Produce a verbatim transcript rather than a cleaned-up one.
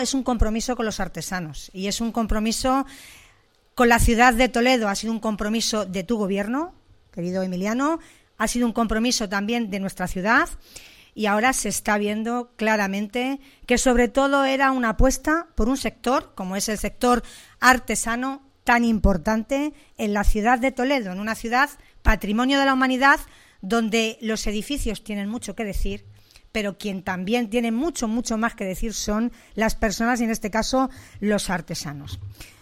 es un compromiso con los artesanos y es un compromiso con la ciudad de Toledo. Ha sido un compromiso de tu gobierno, querido Emiliano, ha sido un compromiso también de nuestra ciudad y ahora se está viendo claramente que sobre todo era una apuesta por un sector como es el sector artesano tan importante en la ciudad de Toledo, en una ciudad patrimonio de la humanidad donde los edificios tienen mucho que decir, pero quien también tiene mucho, mucho más que decir son las personas y en este caso los artesanos.